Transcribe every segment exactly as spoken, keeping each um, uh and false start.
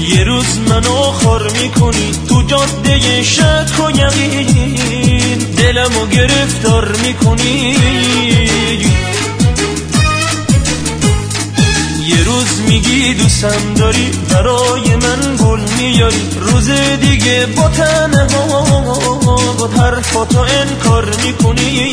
یه روز منو خار میکنی تو جاده شک و یقین، دلمو گرفتار میکنی. یه روز میگی دوستم داری، برای من گل میاری، روز دیگه با تنها با حرفاتو انکار میکنی.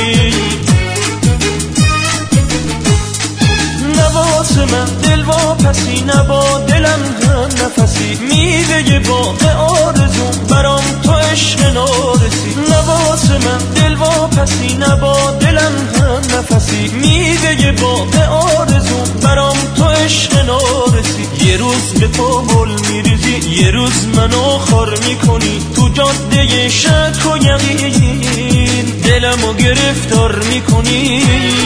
نباس من دل واپسی، نبا دلم هم نفسی، میوه باغ آرزوم برام تو عشق نارسی. نباس من دل واپسی، نبا دلم هم نفسی، میوه باغ آرزوم برام تو عشق نارسی. یه روز به پا گل میریزی، یه روز منو خار میکنی تو جاده شک و یقین، دلمو گرفتار میکنی.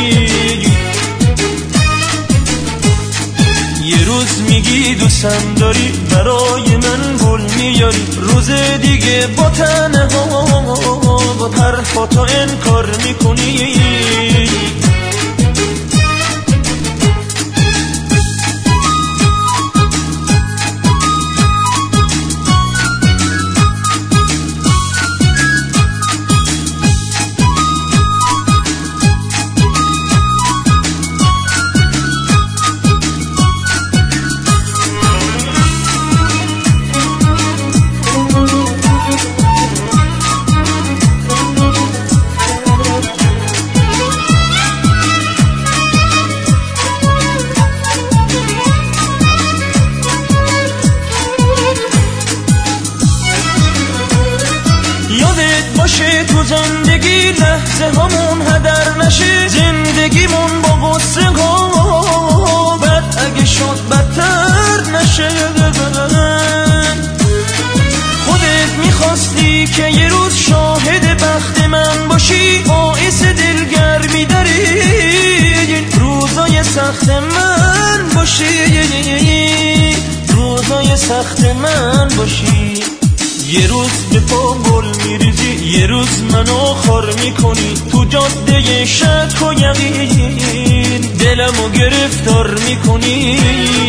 یه روز میگی دوستم داری، برای من گل میاری، روز دیگه با تنها با حرفاتو انکار میکنی. باشه تو زندگی لحظه همون هدر نشه، زندگیمون با غصه ها بد اگه شد بدتر نشه. خودت میخواستی که یه روز شاهد بخت من باشی، باعث دلگرمی در این روزای سخت من باشی، روزای سخت من باشی. یه روز به پا گل میریزی، یه روز منو خار میکنی تو جاده شک و یقین، دلمو گرفتار میکنی.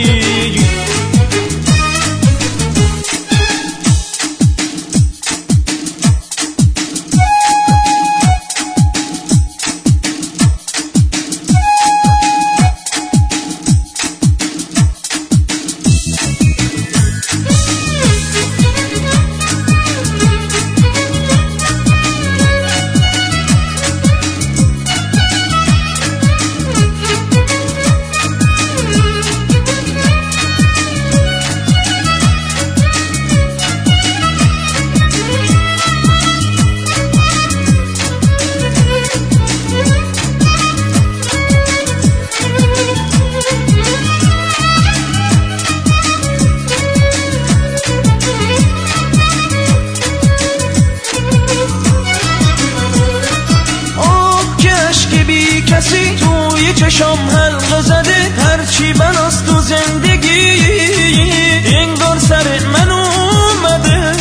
کسی توی چشم حلقه زده، هرچی بناست تو زندگی انگار سر من اومده.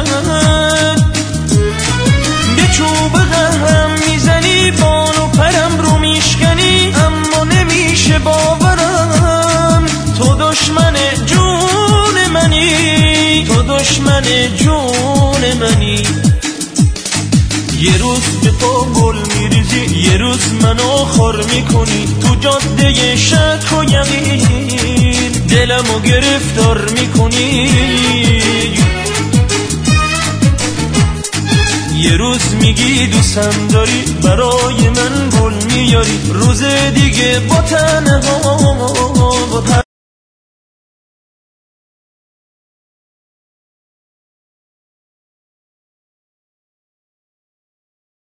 به چوب قهرم میزنی، بال و پرم رو میشکنی، اما نمیشه باورم تو دشمن جون منی، تو دشمن جون منی. یه روز به پا گل میریزی، یه روز منو خار میکنی تو جاده شک و یقین، دلمو گرفتار میکنی. یه روز میگی دوستم داری، برای من گل میاری، روز دیگه با تنها با